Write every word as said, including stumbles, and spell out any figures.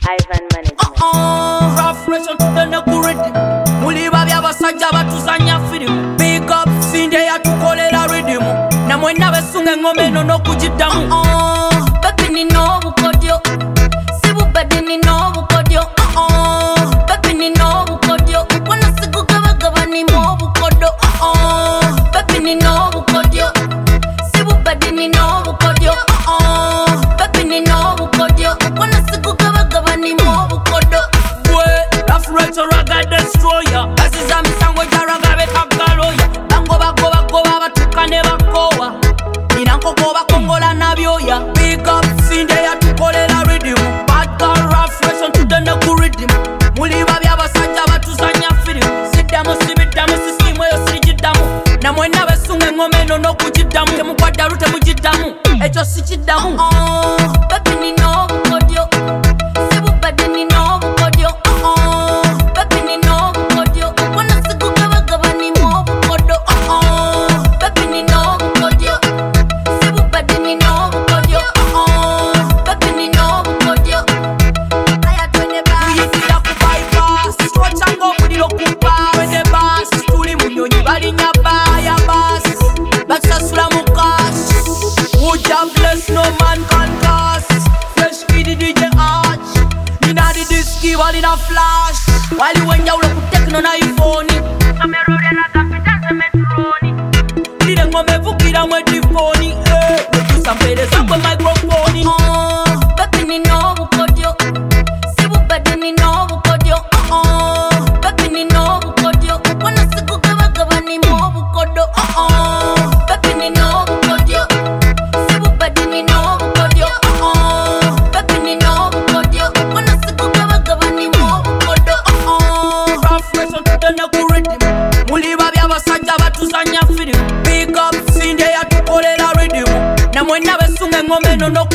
Ivan Management. Uh-uh. Reflection to the Nakuridi. Muliba byabasajja batuzanya film. Big up Sinde yatukolera rhythm. Na mwena besunga ngome no nokujiddamu. Uh-uh. Baby nino bukodyo. Sibu badi nino bukodyo. Uh-uh. Baby nino bukodyo. Wana siku gaba gaba ni mo bukodo. Uh-uh. Baby nino bukodyo. Sibu badi nino bukodyo. Uh-uh. Baby nino bukodyo. Wana siku gaba gaba ni mo bukodo. Reflection raga destroyer. Asiza misango jaraga betagaloya. Bango bago bago batukane bakowa. Inanko koba kongola nabyoya. Big up Sinde yatukolera rhythm. Bad girl reflection to the Nakuridi. Muliba byabasajja batuzanya film. Siddamu sibiddamu sisimu yo sijiddamu. Na mwena besunga ngome no nokujiddamu. Temukwadda rute mujiddamu. Ekyo sikiddamu. Uh-uh. Baby nino bukodyo. Sibu badi nino bukodyo. Uh-uh. Baby nino bukodyo. Wana siku gaba gaba ni mo bukodo. Uh-uh. Baby nino bukodyo. Sibu badi nino bukodyo. Uh-uh. Baby nino bukodyo. Aya twende ba. Tuyitira ku bypass. Twachanga omuliro ku bus. Twende bus. Tuli mu nnyonyi balinya baya bus. Basasula mu cash. Woulda bless no man can cast. Fresh kid D J Arch. Nina di diski walina flash. Wali wenjawulo ku techno na iPhone. Amerode na kapita semetroni. Lile ngome vukira mwe tifoni. Eh, netusa mpeleza kwe microphone. Uh-uh. Baby nino bukodyo. Sibu badi nino bukodyo. Uh-uh. Baby nino bukodyo. Wana siku gaba gaba ni mo bukodo. Uh-uh. Baby nino bukodyo. Sibu badi nino bukodyo. Uh-uh. Baby nino bukodyo. Wana siku gaba gaba ni mo bukodo. Uh-uh. Reflection to the Nakuridi. Muliba byabasajja batuzanya film. Big up Sinde yatukolera rhythm. Na mwena besunga ngome no